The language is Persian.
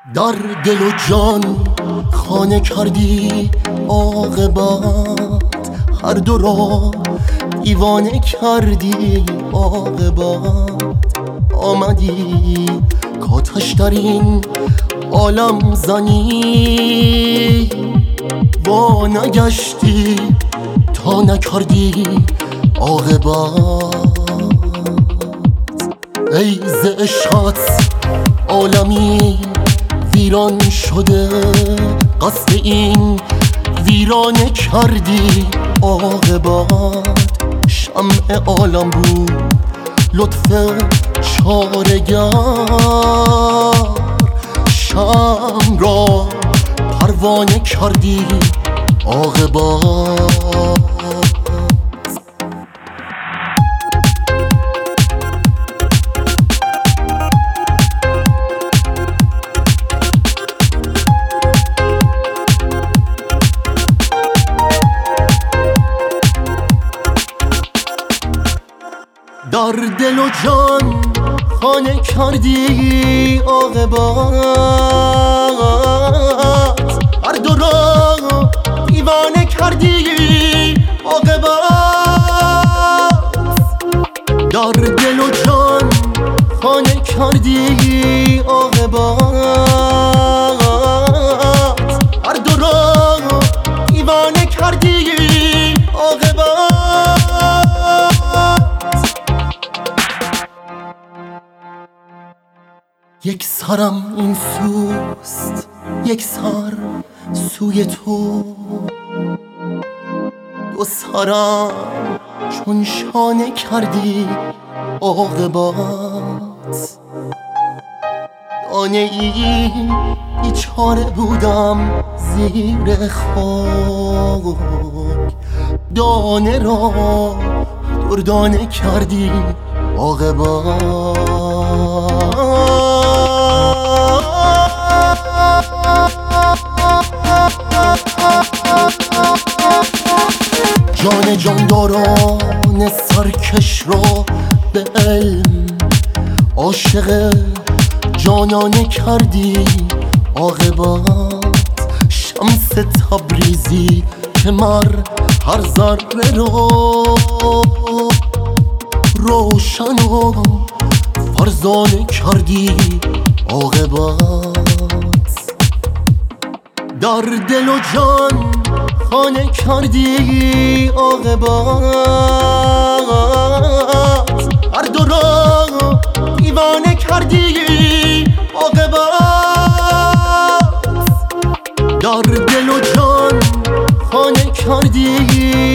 در دل و جان خانه کردی عاقبت، هر دو را دیوانه کردی عاقبت. آمدی کاتش در این عالم زنی، وا نگشتی تا نکردی عاقبت. ای ز عشقت عالمی ویران شده، قصد این ویرانه کردی عاقبت. شمع عالم بود لطف چاره‌گر، شمع را پروانه کردی عاقبت. در دل و جان خانه کردی عاقبت، هر دو را دیوانه کردی عاقبت. در دل و جان خانه کردی عاقبت، هر دو را دیوانه کردی عاقبت. یک سرم این سوست، یک سر سوی تو، دو سرم چون شانه کردی عاقبت. دانه ای بیچاره بودم زیر خاک، دانه را دردانه کردی عاقبت. جان جانداران سرکش را به علم عاشق جانانه کردی عاقبت. شمس تبریزی که مر هر ذره را روشن و فرزانه کردی عاقبت. در دل و جان خانه کردی عاقبت، هر دو را دیوانه کردی عاقبت. در دل و جان خانه کردی